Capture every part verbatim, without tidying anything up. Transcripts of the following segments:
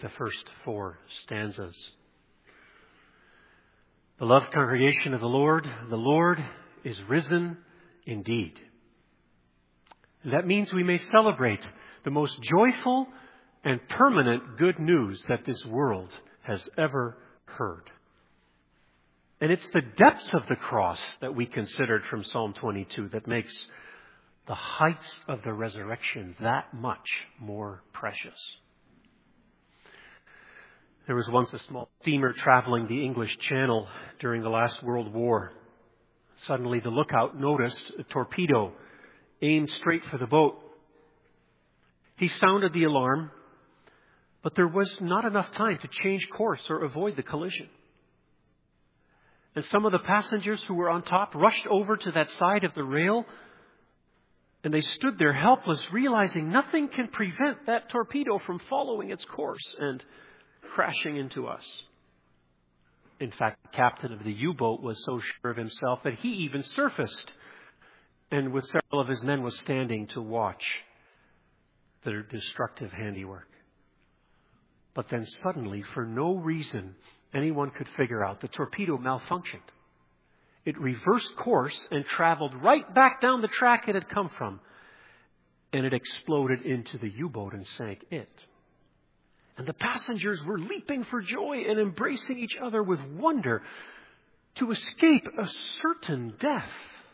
the first four stanzas. Beloved congregation of the Lord, the Lord is risen indeed. And that means we may celebrate the most joyful and permanent good news that this world has ever heard. And it's the depths of the cross that we considered from Psalm twenty-two that makes the heights of the resurrection that much more precious. There was once a small steamer traveling the English Channel during the last World War. Suddenly the lookout noticed a torpedo aimed straight for the boat. He sounded the alarm, but there was not enough time to change course or avoid the collision. And some of the passengers who were on top rushed over to that side of the rail, and they stood there helpless, realizing nothing can prevent that torpedo from following its course and crashing into us. In fact, the captain of the U-boat was so sure of himself that he even surfaced, and with several of his men was standing to watch their destructive handiwork. But then suddenly, for no reason anyone could figure out, the torpedo malfunctioned. It reversed course and traveled right back down the track it had come from, and it exploded into the U-boat and sank it. And the passengers were leaping for joy and embracing each other with wonder to escape a certain death.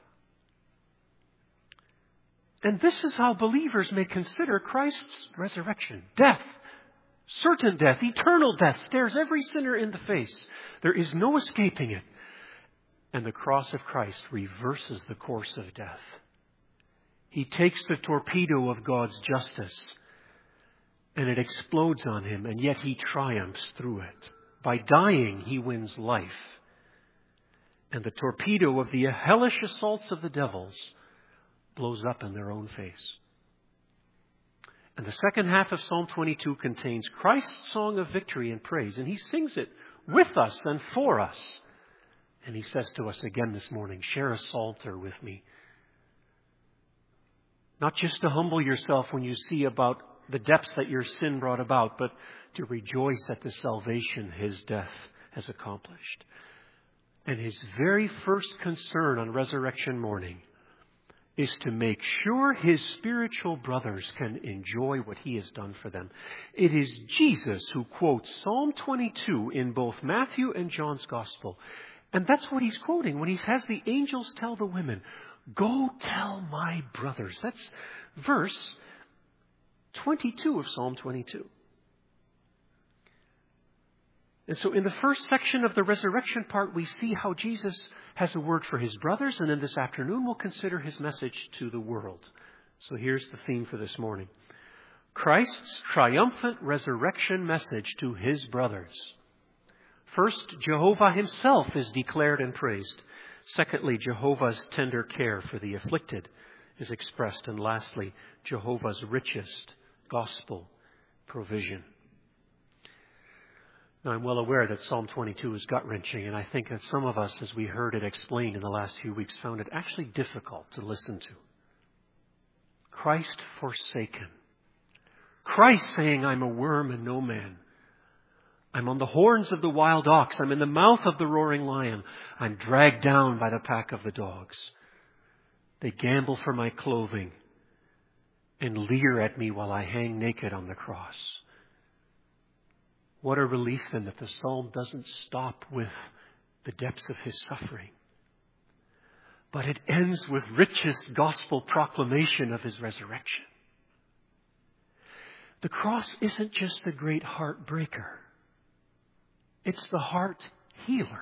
And this is how believers may consider Christ's resurrection. Death, certain death, eternal death, stares every sinner in the face. There is no escaping it. And the cross of Christ reverses the course of death. He takes the torpedo of God's justice, and it explodes on him, and yet he triumphs through it. By dying, he wins life. And the torpedo of the hellish assaults of the devils blows up in their own face. And the second half of Psalm twenty-two contains Christ's song of victory and praise, and he sings it with us and for us. And he says to us again this morning, share a psalter with me. Not just to humble yourself when you see about the depths that your sin brought about, but to rejoice at the salvation his death has accomplished. And his very first concern on resurrection morning is to make sure his spiritual brothers can enjoy what he has done for them. It is Jesus who quotes Psalm twenty-two in both Matthew and John's Gospel. And that's what he's quoting when he has the angels tell the women, go tell my brothers. That's verse twenty-two of Psalm twenty-two. And so in the first section of the resurrection part, we see how Jesus has a word for his brothers. And then this afternoon, we'll consider his message to the world. So here's the theme for this morning. Christ's triumphant resurrection message to his brothers. First, Jehovah himself is declared and praised. Secondly, Jehovah's tender care for the afflicted is expressed. And lastly, Jehovah's richest gospel provision. Now, I'm well aware that Psalm twenty-two is gut-wrenching, and I think that some of us, as we heard it explained in the last few weeks, found it actually difficult to listen to. Christ forsaken. Christ saying, I'm a worm and no man. I'm on the horns of the wild ox. I'm in the mouth of the roaring lion. I'm dragged down by the pack of the dogs. They gamble for my clothing and leer at me while I hang naked on the cross. What a relief then that the psalm doesn't stop with the depths of his suffering, but it ends with richest gospel proclamation of his resurrection. The cross isn't just the great heartbreaker. It's the heart healer.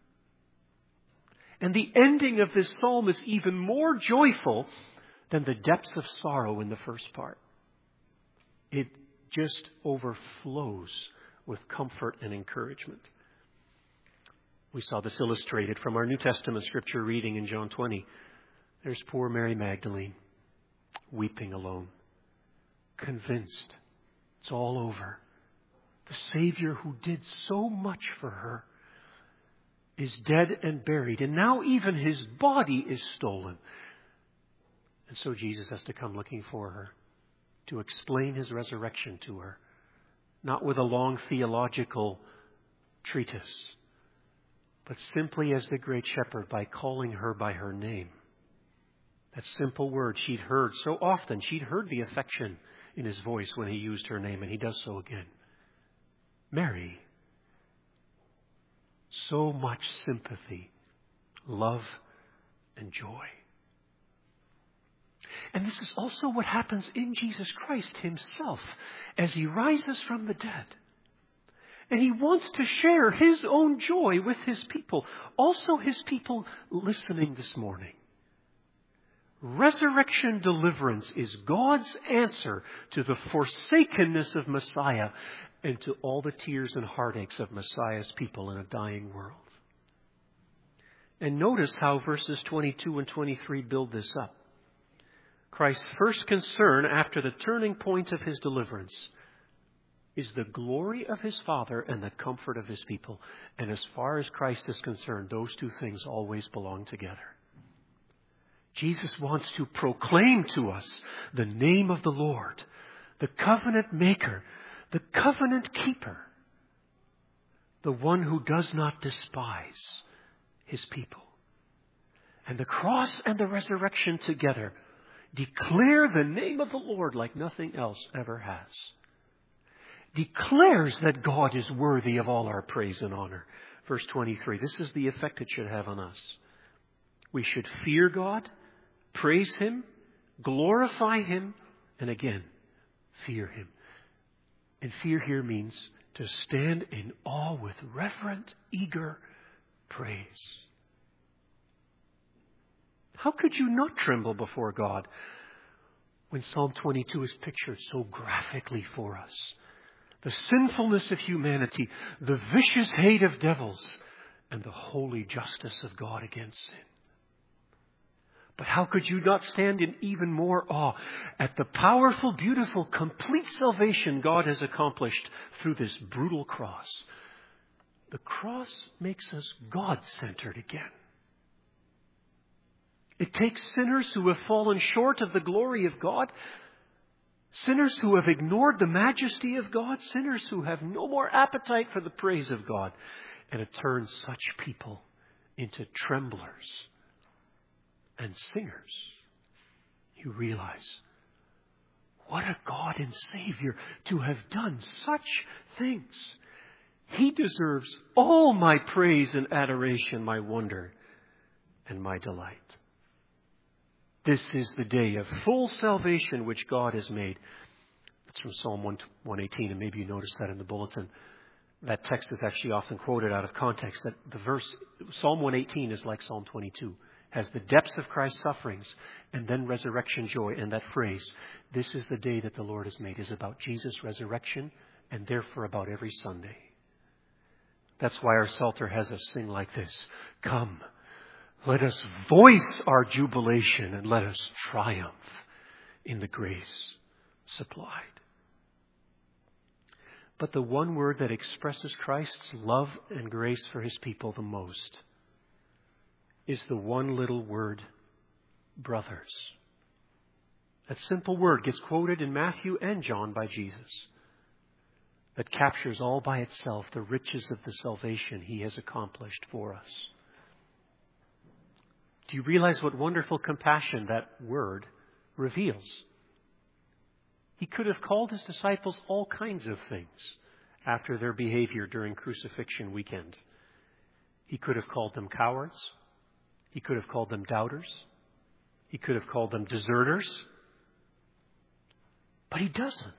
And the ending of this psalm is even more joyful than the depths of sorrow in the first part. It just overflows with comfort and encouragement. We saw this illustrated from our New Testament scripture reading in John twenty. There's poor Mary Magdalene weeping alone, convinced it's all over. The Savior who did so much for her is dead and buried, and now even his body is stolen. And so Jesus has to come looking for her to explain his resurrection to her not with a long theological treatise, but simply as the great shepherd by calling her by her name. That simple word she'd heard so often. She'd heard the affection in his voice when he used her name, and he does so again. Mary. So much sympathy, love, and joy. And this is also what happens in Jesus Christ himself as he rises from the dead. And he wants to share his own joy with his people, also his people listening this morning. Resurrection deliverance is God's answer to the forsakenness of Messiah and to all the tears and heartaches of Messiah's people in a dying world. And notice how verses twenty-two and twenty-three build this up. Christ's first concern after the turning point of his deliverance is the glory of his Father and the comfort of his people. And as far as Christ is concerned, those two things always belong together. Jesus wants to proclaim to us the name of the Lord, the covenant maker, the covenant keeper, the one who does not despise his people. And the cross and the resurrection together declare the name of the Lord like nothing else ever has. Declares that God is worthy of all our praise and honor. Verse twenty-three, this is the effect it should have on us. We should fear God, praise him, glorify him, and again, fear him. And fear here means to stand in awe with reverent, eager praise. How could you not tremble before God when Psalm twenty-two is pictured so graphically for us? The sinfulness of humanity, the vicious hate of devils, and the holy justice of God against sin. But how could you not stand in even more awe at the powerful, beautiful, complete salvation God has accomplished through this brutal cross? The cross makes us God-centered again. It takes sinners who have fallen short of the glory of God, sinners who have ignored the majesty of God, sinners who have no more appetite for the praise of God, and it turns such people into tremblers and singers. You realize what a God and Savior to have done such things. He deserves all my praise and adoration, my wonder and my delight. This is the day of full salvation which God has made. That's from Psalm one eighteen, and maybe you noticed that in the bulletin. That text is actually often quoted out of context. That the verse, Psalm one eighteen is like Psalm twenty-two. Has the depths of Christ's sufferings and then resurrection joy. And that phrase, this is the day that the Lord has made, is about Jesus' resurrection and therefore about every Sunday. That's why our Psalter has us sing like this. Come, let us voice our jubilation and let us triumph in the grace supplied. But the one word that expresses Christ's love and grace for his people the most is the one little word, brothers. That simple word gets quoted in Matthew and John by Jesus. That captures all by itself the riches of the salvation he has accomplished for us. Do you realize what wonderful compassion that word reveals? He could have called his disciples all kinds of things after their behavior during crucifixion weekend. He could have called them cowards. He could have called them doubters. He could have called them deserters. But he doesn't.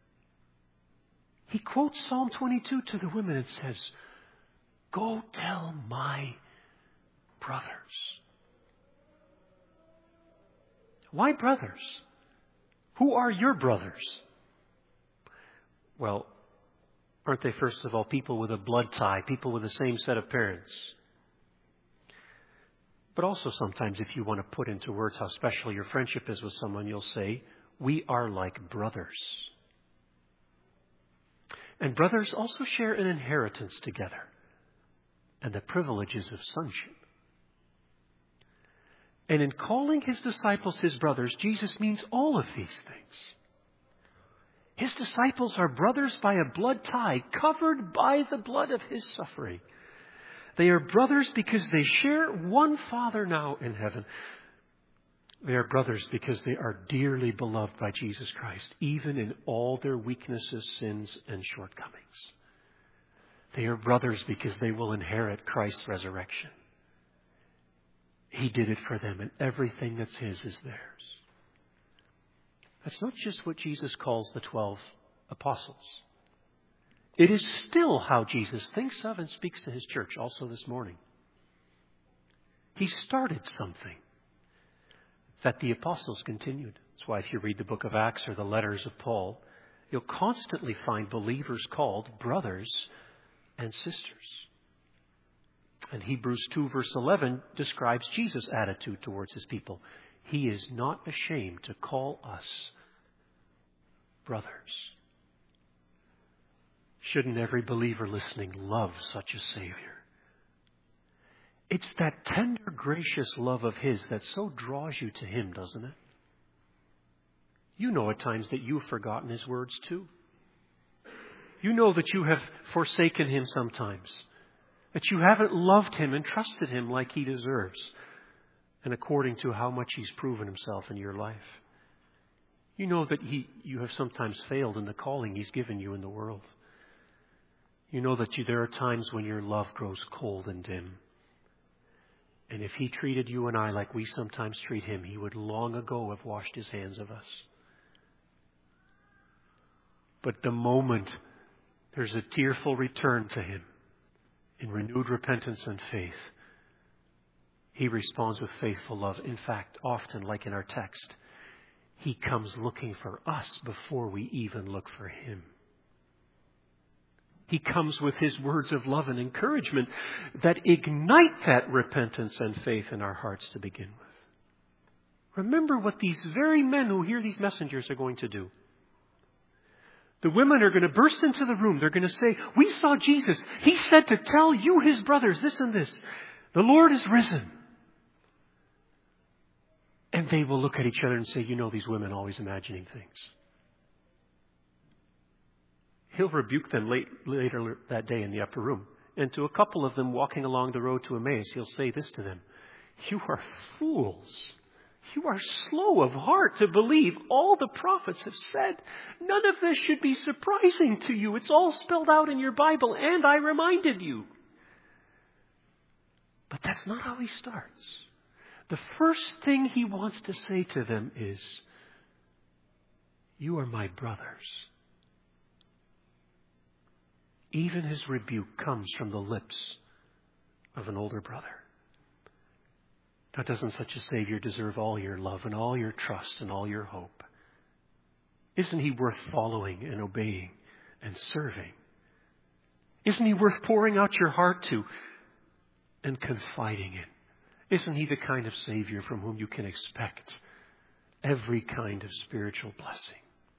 He quotes Psalm twenty-two to the women and says, go tell my brothers. Why brothers? Who are your brothers? Well, aren't they first of all people with a blood tie, people with the same set of parents? But also sometimes if you want to put into words how special your friendship is with someone, you'll say, we are like brothers. And brothers also share an inheritance together and the privileges of sonship. And in calling his disciples his brothers, Jesus means all of these things. His disciples are brothers by a blood tie, covered by the blood of His suffering. They are brothers because they share one Father now in heaven. They are brothers because they are dearly beloved by Jesus Christ, even in all their weaknesses, sins, and shortcomings. They are brothers because they will inherit Christ's resurrection. He did it for them, and everything that's His is theirs. That's not just what Jesus calls the twelve apostles. It is still how Jesus thinks of and speaks to His church also this morning. He started something that the apostles continued. That's why if you read the book of Acts or the letters of Paul, you'll constantly find believers called brothers and sisters. And Hebrews two verse eleven describes Jesus' attitude towards His people. He is not ashamed to call us brothers. Shouldn't every believer listening love such a Savior? It's that tender, gracious love of His that so draws you to Him, doesn't it? You know at times that you've forgotten His words too. You know that you have forsaken Him sometimes. That you haven't loved Him and trusted Him like He deserves. And according to how much He's proven Himself in your life. You know that he, you have sometimes failed in the calling He's given you in the world. You know that you, there are times when your love grows cold and dim. And if He treated you and I like we sometimes treat Him, He would long ago have washed His hands of us. But the moment there's a tearful return to Him in renewed repentance and faith, He responds with faithful love. In fact, often, like in our text, He comes looking for us before we even look for Him. He comes with His words of love and encouragement that ignite that repentance and faith in our hearts to begin with. Remember what these very men who hear these messengers are going to do. The women are going to burst into the room. They're going to say, "We saw Jesus. He said to tell you, His brothers, this and this. The Lord is risen." And they will look at each other and say, "You know, these women always imagining things." He'll rebuke them late, later that day in the upper room. And to a couple of them walking along the road to Emmaus, He'll say this to them: "You are fools. You are slow of heart to believe all the prophets have said. None of this should be surprising to you. It's all spelled out in your Bible, and I reminded you." But that's not how He starts. The first thing He wants to say to them is, "You are my brothers." Even His rebuke comes from the lips of an older brother. Now, doesn't such a Savior deserve all your love and all your trust and all your hope? Isn't He worth following and obeying and serving? Isn't He worth pouring out your heart to and confiding in? Isn't He the kind of Savior from whom you can expect every kind of spiritual blessing?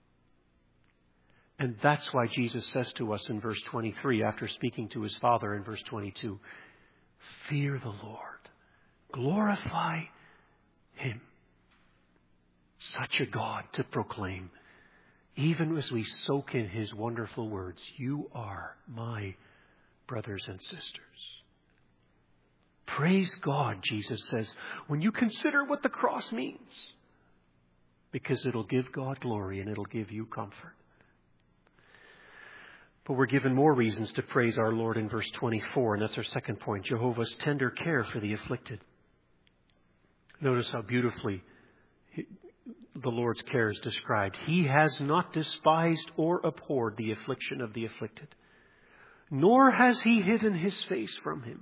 And that's why Jesus says to us in verse twenty-three, after speaking to His Father in verse twenty-two, "Fear the Lord. Glorify Him." Such a God to proclaim, even as we soak in His wonderful words, "You are my brothers and sisters." Praise God, Jesus says, when you consider what the cross means, because it'll give God glory and it'll give you comfort. But we're given more reasons to praise our Lord in verse twenty-four, and that's our second point, Jehovah's tender care for the afflicted. Notice how beautifully the Lord's care is described. He has not despised or abhorred the affliction of the afflicted, nor has He hidden His face from him.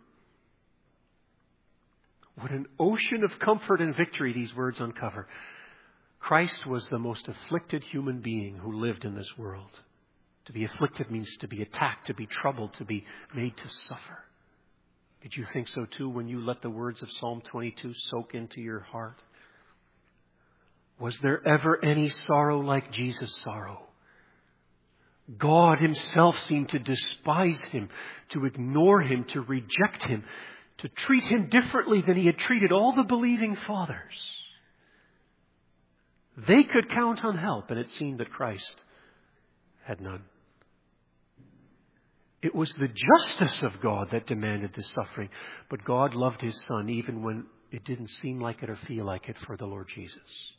What an ocean of comfort and victory these words uncover. Christ was the most afflicted human being who lived in this world. To be afflicted means to be attacked, to be troubled, to be made to suffer. Did you think so too when you let the words of Psalm twenty-two soak into your heart? Was there ever any sorrow like Jesus' sorrow? God Himself seemed to despise Him, to ignore Him, to reject Him, to treat Him differently than He had treated all the believing fathers. They could count on help, and it seemed that Christ had none. It was the justice of God that demanded this suffering. But God loved His Son even when it didn't seem like it or feel like it for the Lord Jesus.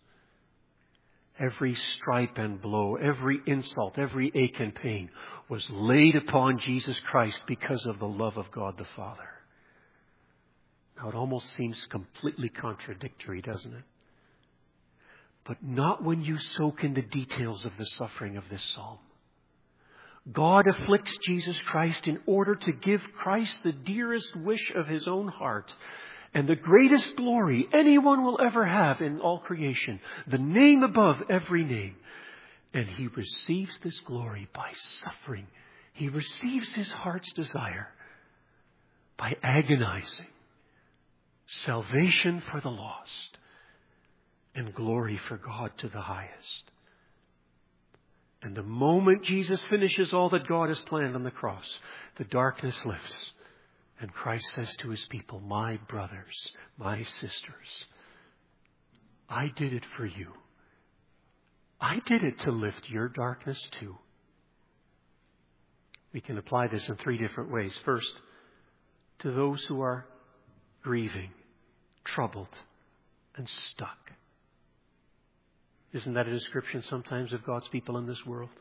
Every stripe and blow, every insult, every ache and pain was laid upon Jesus Christ because of the love of God the Father. Now it almost seems completely contradictory, doesn't it? But not when you soak in the details of the suffering of this psalm. God afflicts Jesus Christ in order to give Christ the dearest wish of His own heart and the greatest glory anyone will ever have in all creation, the name above every name. And He receives this glory by suffering. He receives His heart's desire by agonizing. Salvation for the lost and glory for God to the highest. And the moment Jesus finishes all that God has planned on the cross, the darkness lifts. And Christ says to His people, my brothers, my sisters, I did it for you. I did it to lift your darkness too. We can apply this in three different ways. First, to those who are grieving, troubled, and stuck. Isn't that a description sometimes of God's people in this world?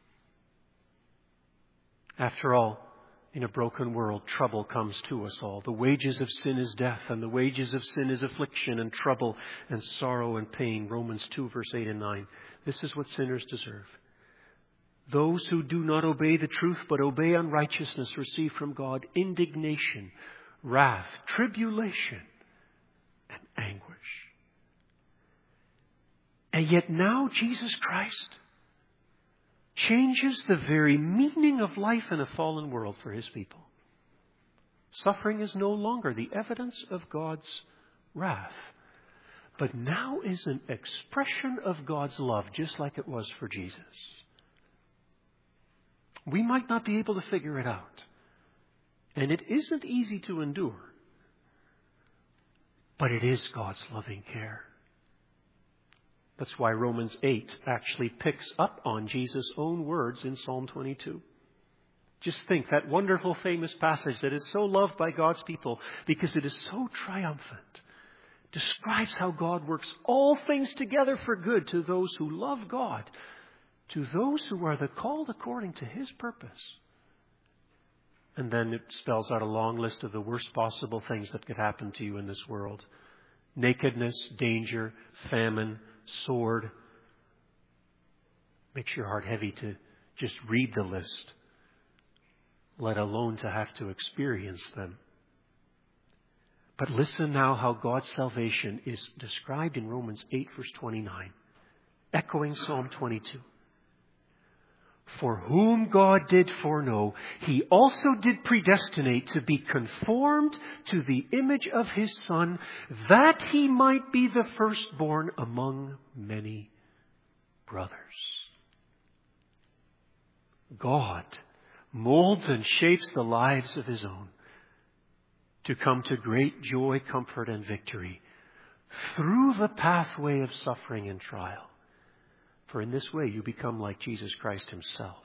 After all, in a broken world, trouble comes to us all. The wages of sin is death, and the wages of sin is affliction and trouble and sorrow and pain. Romans two, verse eight and nine. This is what sinners deserve. Those who do not obey the truth but obey unrighteousness receive from God indignation, wrath, tribulation, and anguish. And yet now Jesus Christ changes the very meaning of life in a fallen world for His people. Suffering is no longer the evidence of God's wrath, but now is an expression of God's love, just like it was for Jesus. We might not be able to figure it out, and it isn't easy to endure, but it is God's loving care. That's why Romans eight actually picks up on Jesus' own words in Psalm twenty-two. Just think, that wonderful famous passage that is so loved by God's people because it is so triumphant, describes how God works all things together for good to those who love God, to those who are the called according to His purpose. And then it spells out a long list of the worst possible things that could happen to you in this world. Nakedness, danger, famine, sword. Makes your heart heavy to just read the list, let alone to have to experience them. But listen now how God's salvation is described in Romans eight, verse twenty-nine, echoing Psalm twenty-two. For whom God did foreknow, He also did predestinate to be conformed to the image of His Son, that He might be the firstborn among many brothers. God molds and shapes the lives of His own to come to great joy, comfort, and victory through the pathway of suffering and trial. For in this way you become like Jesus Christ Himself.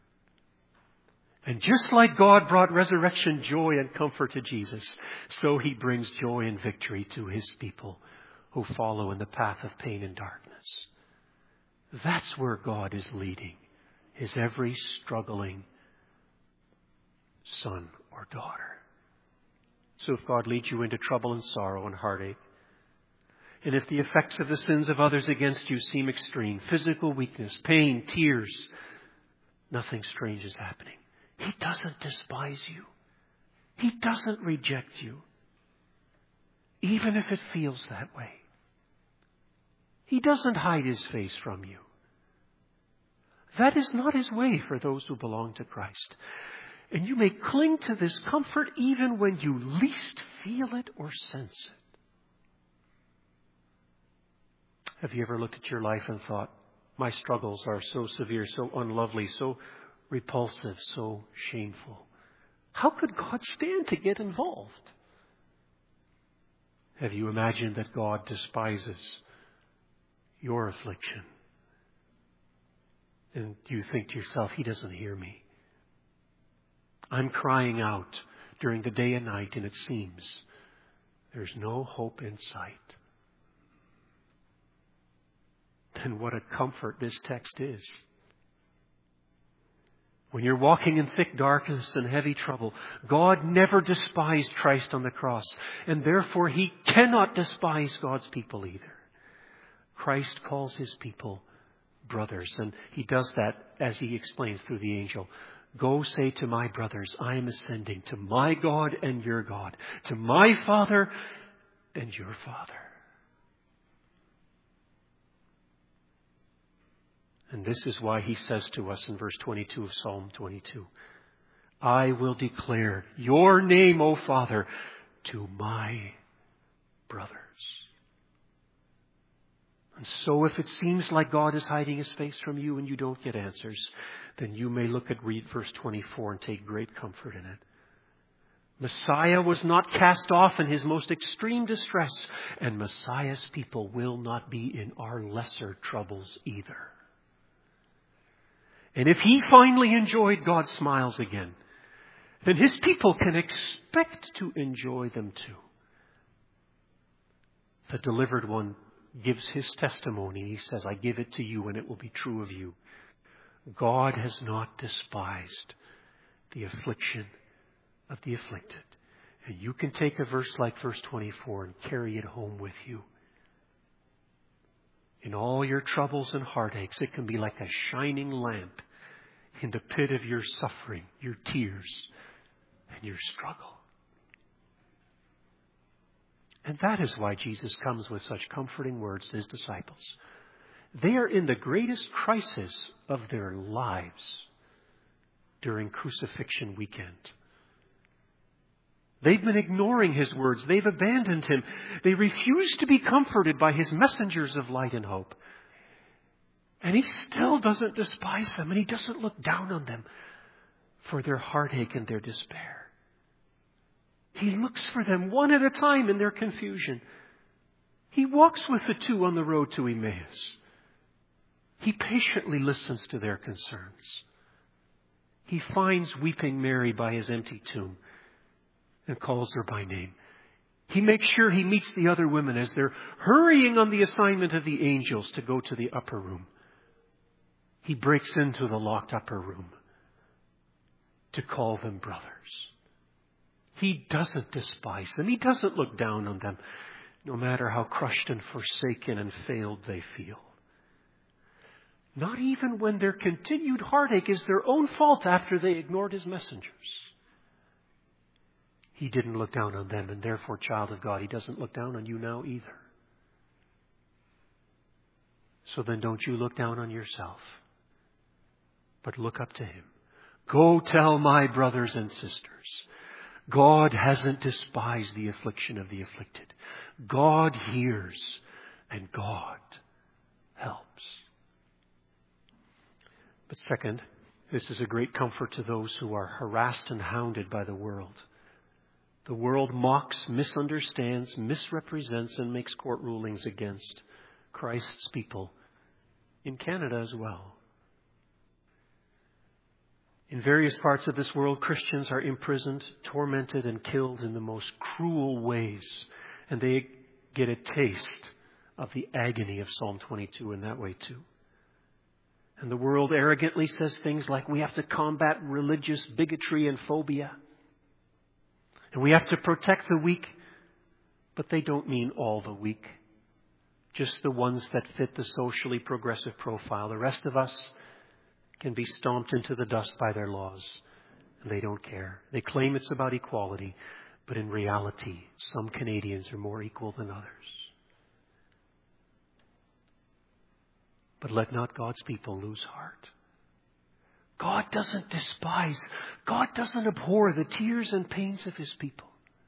And just like God brought resurrection joy and comfort to Jesus, so He brings joy and victory to His people who follow in the path of pain and darkness. That's where God is leading His every struggling son or daughter. So if God leads you into trouble and sorrow and heartache, and if the effects of the sins of others against you seem extreme, physical weakness, pain, tears, nothing strange is happening. He doesn't despise you. He doesn't reject you, even if it feels that way. He doesn't hide His face from you. That is not His way for those who belong to Christ. And you may cling to this comfort even when you least feel it or sense it. Have you ever looked at your life and thought, my struggles are so severe, so unlovely, so repulsive, so shameful? How could God stand to get involved? Have you imagined that God despises your affliction? And you think to yourself, He doesn't hear me. I'm crying out during the day and night, and it seems there's no hope in sight. Then what a comfort this text is. When you're walking in thick darkness and heavy trouble, God never despised Christ on the cross, and therefore He cannot despise God's people either. Christ calls His people brothers, and He does that as He explains through the angel. Go say to my brothers, I am ascending to my God and your God, to my Father and your Father. And this is why He says to us in verse twenty-two of Psalm twenty-two, I will declare your name, O Father, to my brothers. And so if it seems like God is hiding His face from you and you don't get answers, then you may look at read verse twenty-four and take great comfort in it. Messiah was not cast off in His most extreme distress, and Messiah's people will not be in our lesser troubles either. And if He finally enjoyed God's smiles again, then His people can expect to enjoy them too. The delivered one gives his testimony. He says, I give it to you and it will be true of you. God has not despised the affliction of the afflicted. And you can take a verse like verse twenty-four and carry it home with you. In all your troubles and heartaches, it can be like a shining lamp in the pit of your suffering, your tears, and your struggle. And that is why Jesus comes with such comforting words to His disciples. They are in the greatest crisis of their lives during crucifixion weekend. They've been ignoring His words. They've abandoned Him. They refuse to be comforted by His messengers of light and hope. And He still doesn't despise them, and He doesn't look down on them for their heartache and their despair. He looks for them one at a time in their confusion. He walks with the two on the road to Emmaus. He patiently listens to their concerns. He finds weeping Mary by His empty tomb and calls her by name. He makes sure He meets the other women as they're hurrying on the assignment of the angels to go to the upper room. He breaks into the locked upper room to call them brothers. He doesn't despise them. He doesn't look down on them, no matter how crushed and forsaken and failed they feel. Not even when their continued heartache is their own fault after they ignored His messengers. He didn't look down on them, and therefore, child of God, He doesn't look down on you now either. So then don't you look down on yourself, but look up to Him. Go tell my brothers and sisters, God hasn't despised the affliction of the afflicted. God hears and God helps. But second, this is a great comfort to those who are harassed and hounded by the world. The world mocks, misunderstands, misrepresents, and makes court rulings against Christ's people in Canada as well. In various parts of this world, Christians are imprisoned, tormented, and killed in the most cruel ways. And they get a taste of the agony of Psalm twenty-two in that way too. And the world arrogantly says things like we have to combat religious bigotry and phobia. And we have to protect the weak. But they don't mean all the weak. Just the ones that fit the socially progressive profile. The rest of us can be stomped into the dust by their laws. And they don't care. They claim it's about equality. But in reality, some Canadians are more equal than others. But let not God's people lose heart. God doesn't despise, God doesn't abhor the tears and pains of His people.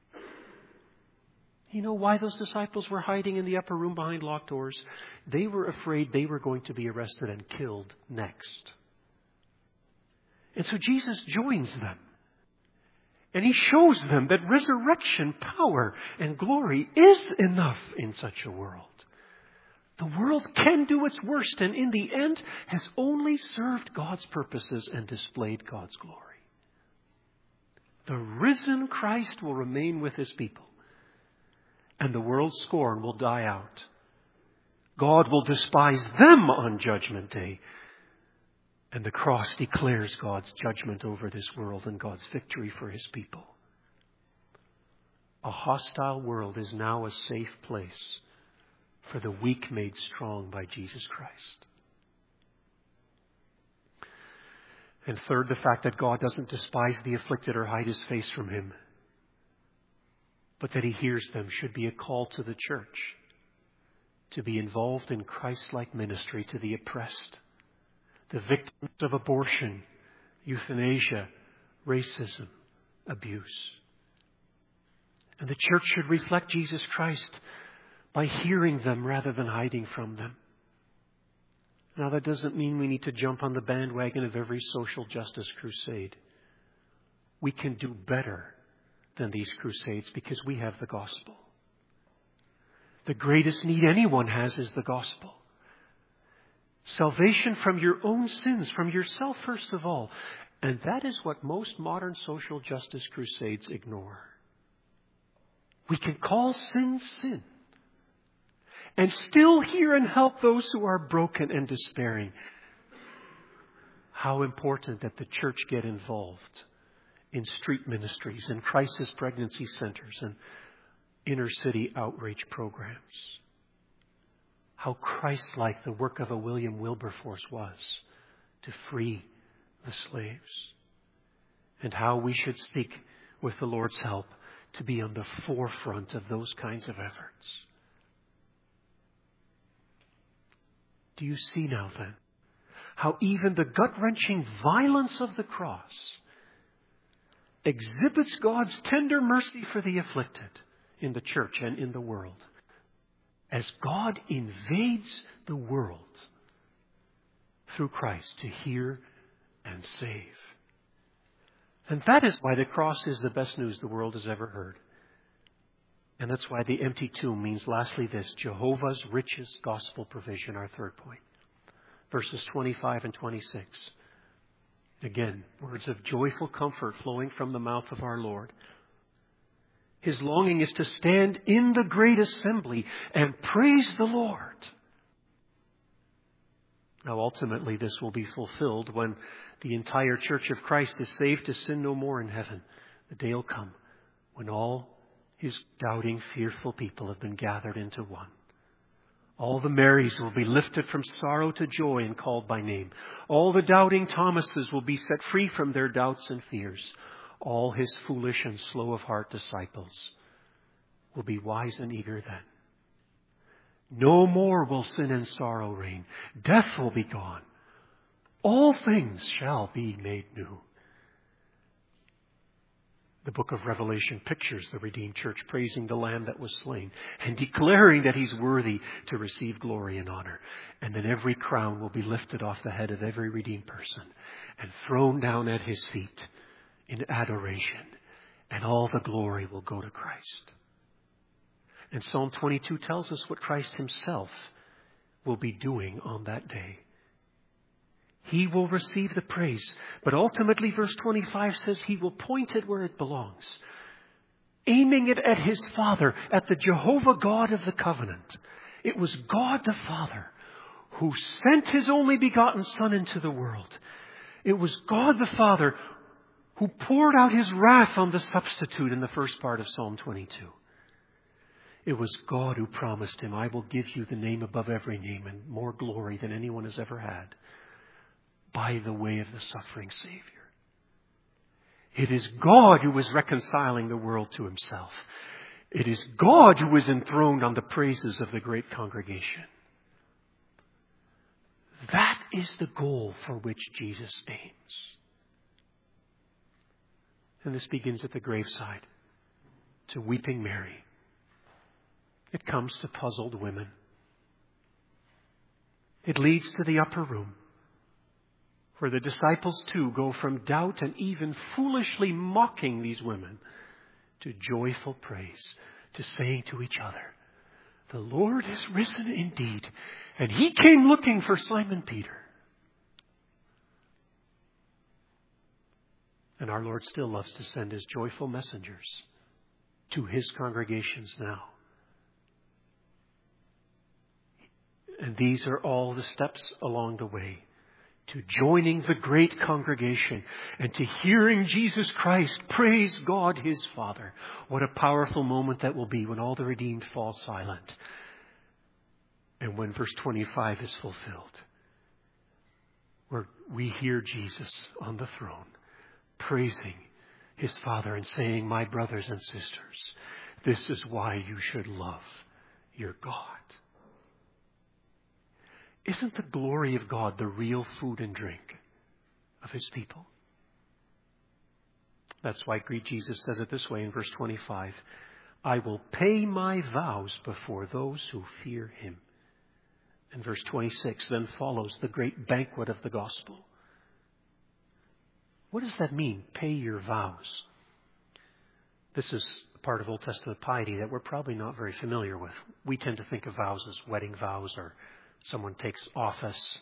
You know why those disciples were hiding in the upper room behind locked doors? They were afraid they were going to be arrested and killed next. And so Jesus joins them. And He shows them that resurrection power and glory is enough in such a world. The world can do its worst and in the end has only served God's purposes and displayed God's glory. The risen Christ will remain with his people, and the world's scorn will die out. God will despise them on Judgment Day, and the cross declares God's judgment over this world and God's victory for his people. A hostile world is now a safe place for the weak made strong by Jesus Christ. And third, the fact that God doesn't despise the afflicted or hide his face from him, but that he hears them, should be a call to the church to be involved in Christ-like ministry to the oppressed, the victims of abortion, euthanasia, racism, abuse. And the church should reflect Jesus Christ by hearing them rather than hiding from them. Now, that doesn't mean we need to jump on the bandwagon of every social justice crusade. We can do better than these crusades because we have the gospel. The greatest need anyone has is the gospel. Salvation from your own sins, from yourself first of all. And that is what most modern social justice crusades ignore. We can call sin sin and still hear and help those who are broken and despairing. How important that the church get involved in street ministries and crisis pregnancy centers and inner city outreach programs. How Christ-like the work of a William Wilberforce was to free the slaves. And how we should seek, with the Lord's help, to be on the forefront of those kinds of efforts. Do you see now then how even the gut-wrenching violence of the cross exhibits God's tender mercy for the afflicted in the church and in the world, as God invades the world through Christ to hear and save. And that is why the cross is the best news the world has ever heard. And that's why the empty tomb means, lastly, this: Jehovah's richest gospel provision, our third point. Verses twenty-five and twenty-six. Again, words of joyful comfort flowing from the mouth of our Lord. His longing is to stand in the great assembly and praise the Lord. Now, ultimately, this will be fulfilled when the entire church of Christ is saved to sin no more in heaven. The day will come when all his doubting, fearful people have been gathered into one. All the Marys will be lifted from sorrow to joy and called by name. All the doubting Thomases will be set free from their doubts and fears. All his foolish and slow of heart disciples will be wise and eager then. No more will sin and sorrow reign. Death will be gone. All things shall be made new. The book of Revelation pictures the redeemed church praising the Lamb that was slain and declaring that he's worthy to receive glory and honor. And then every crown will be lifted off the head of every redeemed person and thrown down at his feet in adoration. And all the glory will go to Christ. And Psalm twenty-two tells us what Christ himself will be doing on that day. He will receive the praise. But ultimately, verse twenty-five says he will point it where it belongs, aiming it at his Father, at the Jehovah God of the covenant. It was God the Father who sent his only begotten Son into the world. It was God the Father who poured out his wrath on the substitute in the first part of Psalm twenty-two. It was God who promised him, I will give you the name above every name and more glory than anyone has ever had, by the way of the suffering Savior. It is God who is reconciling the world to himself. It is God who is enthroned on the praises of the great congregation. That is the goal for which Jesus aims. And this begins at the graveside, to weeping Mary. It comes to puzzled women. It leads to the upper room, where the disciples too go from doubt and even foolishly mocking these women to joyful praise, to saying to each other, The Lord is risen indeed. And he came looking for Simon Peter. And our Lord still loves to send his joyful messengers to his congregations now. And these are all the steps along the way to joining the great congregation and to hearing Jesus Christ praise God his Father. What a powerful moment that will be when all the redeemed fall silent. And when verse twenty-five is fulfilled, where we hear Jesus on the throne praising his Father and saying, my brothers and sisters, this is why you should love your God. Isn't the glory of God the real food and drink of his people? That's why Jesus says it this way in verse twenty-five. I will pay my vows before those who fear him. And verse twenty-six then follows the great banquet of the gospel. What does that mean? Pay your vows. This is a part of Old Testament piety that we're probably not very familiar with. We tend to think of vows as wedding vows, or someone takes office.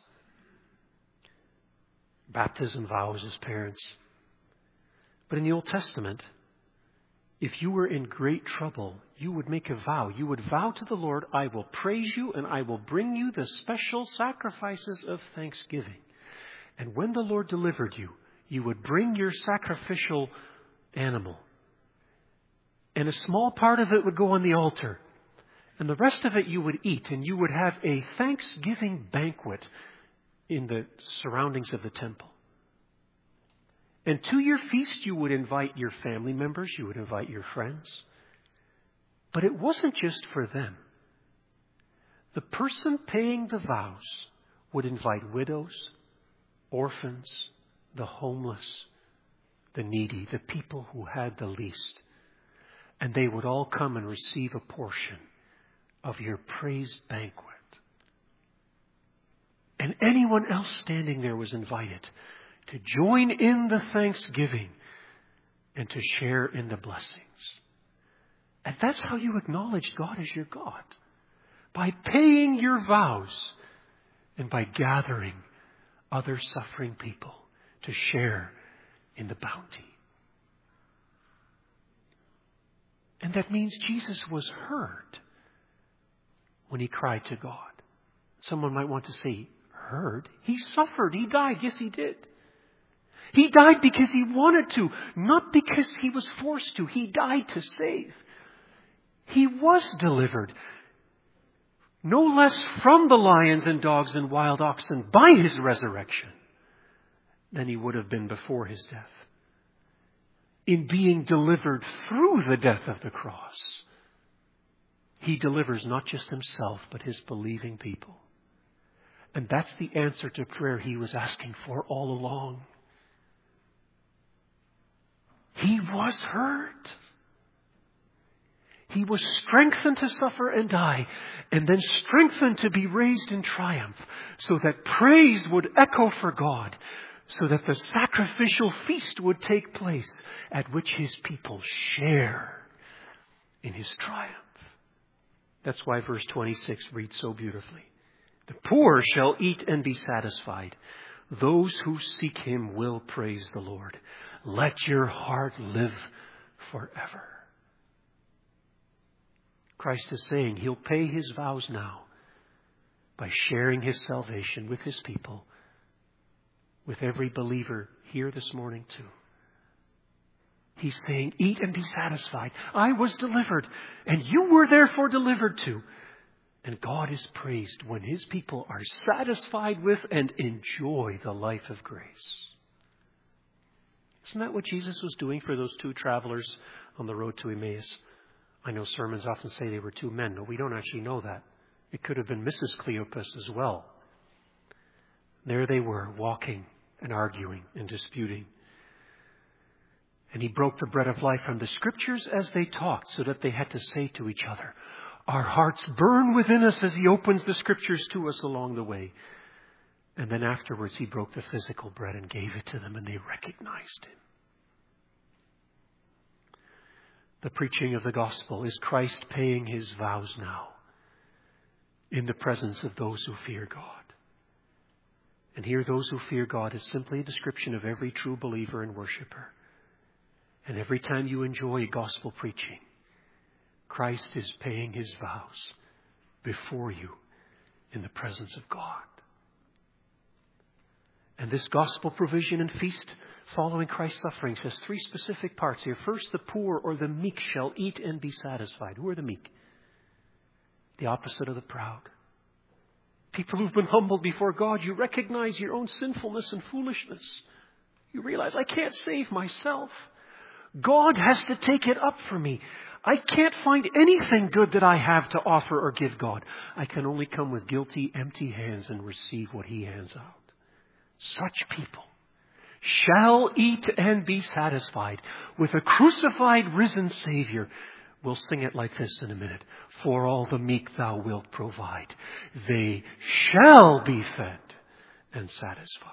Baptism vows as parents. But in the Old Testament, if you were in great trouble, you would make a vow. You would vow to the Lord, I will praise you and I will bring you the special sacrifices of thanksgiving. And when the Lord delivered you, you would bring your sacrificial animal. And a small part of it would go on the altar. And the rest of it you would eat. And you would have a thanksgiving banquet in the surroundings of the temple. And to your feast you would invite your family members. You would invite your friends. But it wasn't just for them. The person paying the vows would invite widows, orphans, the homeless, the needy, the people who had the least. And they would all come and receive a portion of your praise banquet. And anyone else standing there was invited to join in the thanksgiving and to share in the blessings. And that's how you acknowledge God as your God. By paying your vows and by gathering other suffering people to share in the bounty. And that means Jesus was heard when he cried to God. Someone might want to say, heard? He suffered. He died. Yes, he did. He died because he wanted to, not because he was forced to. He died to save. He was delivered, no less from the lions and dogs and wild oxen by his resurrection than he would have been before his death. In being delivered through the death of the cross, he delivers not just himself, but his believing people. And that's the answer to prayer he was asking for all along. He was heard. He was strengthened to suffer and die, and then strengthened to be raised in triumph, so that praise would echo for God, so that the sacrificial feast would take place at which his people share in his triumph. That's why verse twenty-six reads so beautifully. The poor shall eat and be satisfied. Those who seek him will praise the Lord. Let your heart live forever. Christ is saying he'll pay his vows now by sharing his salvation with his people, with every believer here this morning too. He's saying, eat and be satisfied. I was delivered, and you were therefore delivered too. And God is praised when his people are satisfied with and enjoy the life of grace. Isn't that what Jesus was doing for those two travelers on the road to Emmaus? I know sermons often say they were two men, but we don't actually know that. It could have been Missus Cleopas as well. There they were, walking and arguing and disputing. And he broke the bread of life from the scriptures as they talked, so that they had to say to each other, our hearts burn within us, as he opens the scriptures to us along the way. And then afterwards he broke the physical bread and gave it to them, and they recognized him. The preaching of the gospel is Christ paying his vows now in the presence of those who fear God. And here, those who fear God is simply a description of every true believer and worshiper. And every time you enjoy gospel preaching, Christ is paying his vows before you in the presence of God. And this gospel provision and feast following Christ's sufferings has three specific parts here. First, the poor or the meek shall eat and be satisfied. Who are the meek? The opposite of the proud. People who've been humbled before God, you recognize your own sinfulness and foolishness. You realize, I can't save myself. God has to take it up for me. I can't find anything good that I have to offer or give God. I can only come with guilty, empty hands and receive what he hands out. Such people shall eat and be satisfied with a crucified, risen Savior. We'll sing it like this in a minute. For all the meek thou wilt provide. They shall be fed and satisfied.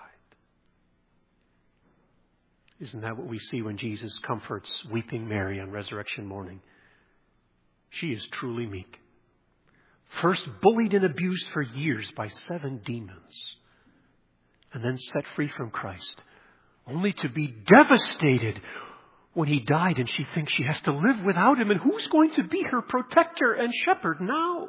Isn't that what we see when Jesus comforts weeping Mary on resurrection morning? She is truly meek. First bullied and abused for years by seven demons. And then set free from Christ. Only to be devastated when he died and she thinks she has to live without him. And who's going to be her protector and shepherd now?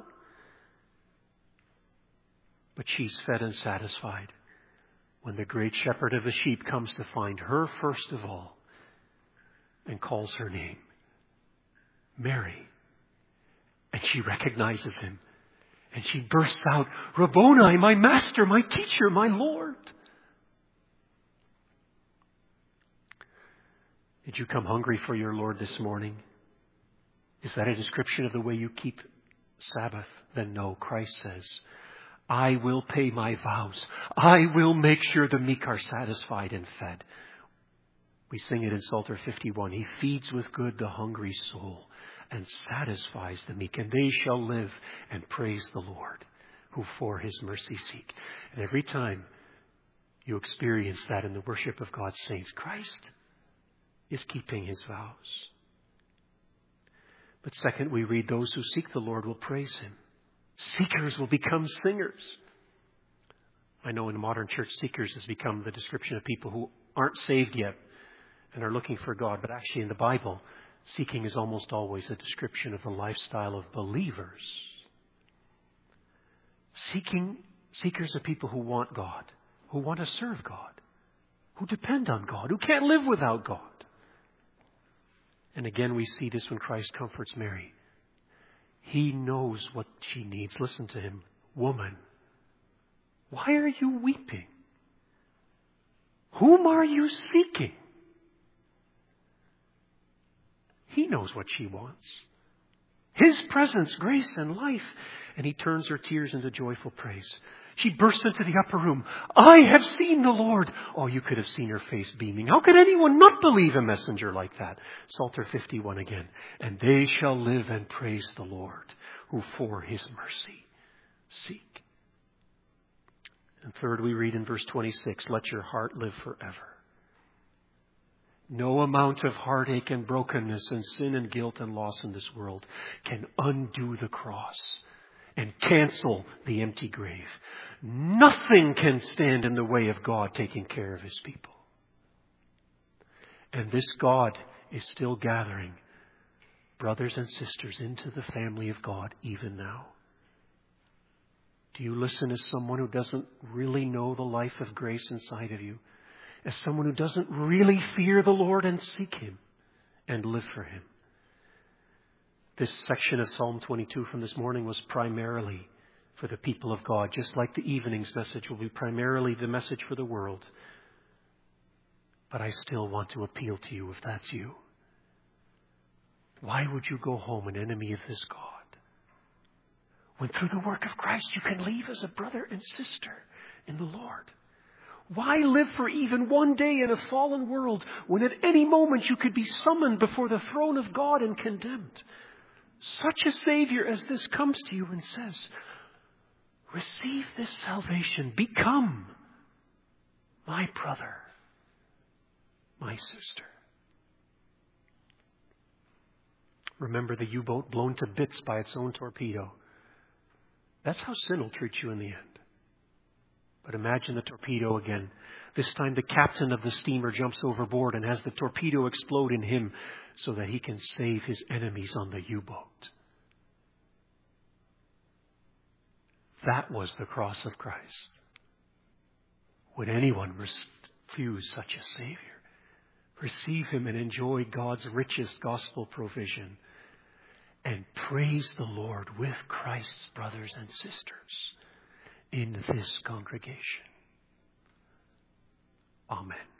But she's fed and satisfied when the great shepherd of the sheep comes to find her first of all and calls her name, Mary. And she recognizes him. And she bursts out, Rabboni, my master, my teacher, my Lord. Did you come hungry for your Lord this morning? Is that a description of the way you keep Sabbath? Then no, Christ says, I will pay my vows. I will make sure the meek are satisfied and fed. We sing it in Psalter fifty-one. He feeds with good the hungry soul and satisfies the meek, and they shall live and praise the Lord, who for his mercy seek. And every time you experience that in the worship of God's saints, Christ is keeping his vows. But second, we read, those who seek the Lord will praise him. Seekers will become singers. I know in the modern church, seekers has become the description of people who aren't saved yet and are looking for God. But actually in the Bible, seeking is almost always a description of the lifestyle of believers. Seeking, seekers are people who want God, who want to serve God, who depend on God, who can't live without God. And again, we see this when Christ comforts Mary. He knows what she needs. Listen to him. Woman, why are you weeping? Whom are you seeking? He knows what she wants. His presence, grace, and life. And he turns her tears into joyful praise. She bursts into the upper room. I have seen the Lord. Oh, you could have seen her face beaming. How could anyone not believe a messenger like that? Psalter fifty-one again. And they shall live and praise the Lord, who for his mercy seek. And third, we read in verse twenty-six, let your heart live forever. No amount of heartache and brokenness and sin and guilt and loss in this world can undo the cross and cancel the empty grave. Nothing can stand in the way of God taking care of his people. And this God is still gathering brothers and sisters into the family of God even now. Do you listen as someone who doesn't really know the life of grace inside of you? As someone who doesn't really fear the Lord and seek him and live for him? This section of Psalm twenty-two from this morning was primarily for the people of God, just like the evening's message will be primarily the message for the world. But I still want to appeal to you if that's you. Why would you go home an enemy of this God, when through the work of Christ you can leave as a brother and sister in the Lord? Why live for even one day in a fallen world when at any moment you could be summoned before the throne of God and condemned? Such a Savior as this comes to you and says, receive this salvation. Become my brother, my sister. Remember the U-boat blown to bits by its own torpedo. That's how sin will treat you in the end. But imagine the torpedo again. This time the captain of the steamer jumps overboard and has the torpedo explode in him so that he can save his enemies on the U-boat. That was the cross of Christ. Would anyone refuse such a Savior? Receive Him and enjoy God's richest gospel provision. And praise the Lord with Christ's brothers and sisters in this congregation. Amen.